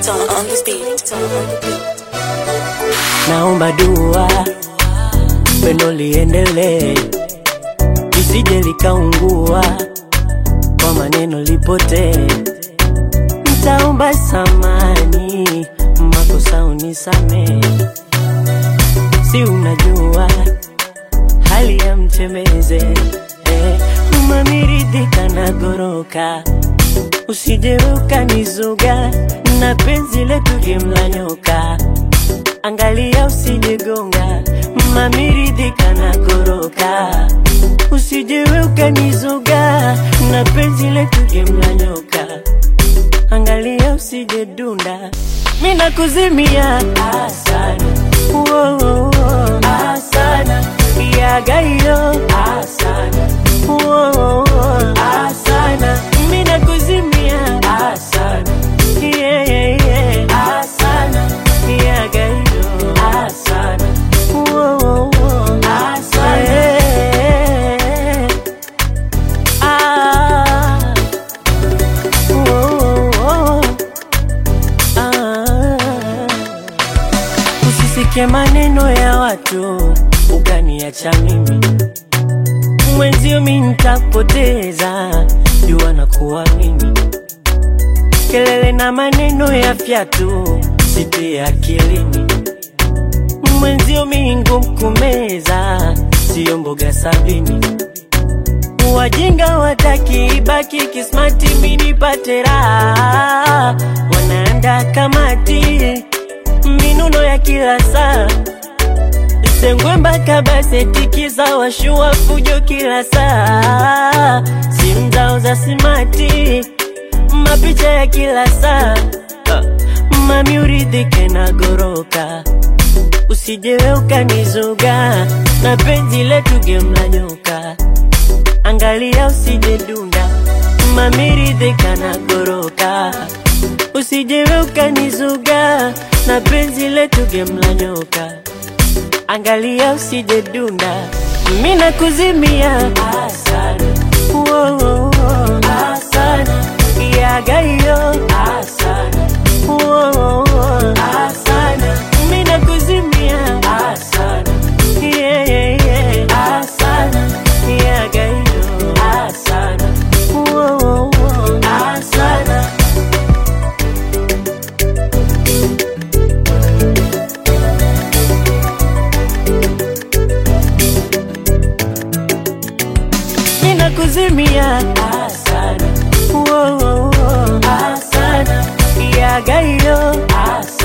Selector on the beat. Naomba dua pendo liendelee, lisije likaungua kwa maneno lipotee. Nitaomba samani, makosa unisamee. Si unajua hali ya mtemeze, umamiridhika na goroka. Usije ukanizuga na penzi letu gemla nyoka. Angalia usije gonga, mamiridhika na goroka. Usije ukanizuga na penzi letu gemla nyoka. Angalia usije dunda, mina kuzimia asana. Woah, asana. Yaga yo asana. Woah, asana. Mina kuzimia asana. Yeah, asana. Yaga yo asana. Woah, asana. Usisikie maneno ya watu ukaniacha mimi mwenzio, mimi nitapoteza jua na kuamini. Kelele na maneno ya fyatu sitie akilini, mwenzio mimi ngumu kumeza, sio mboga sabini. Wajinga wataki ibaki kismati, mimi nipate raha. Wanaanda kamati minuno ya kila saa, sengwe mpaka baseti kiza washua fujo kila saa. Simu zao za simati, mapicha ya kila saa. Mami uridhike na goroka, usije ukanizuga na penzi letu gemla nyoka. Angalia usije dunda, mami ridhika na goroka. Usije ukanizuga na penzi letu gemla nyoka. Angalia usije dunda, mina kuzimia asana. Woah, asana. Yaga yo asana. Woah, asana. Mina kuzimia asana. Yeah, asana. Yaga yo asana. Woah, asana. Mina kuzimia asana. Woah, asana. Yaga yo asana.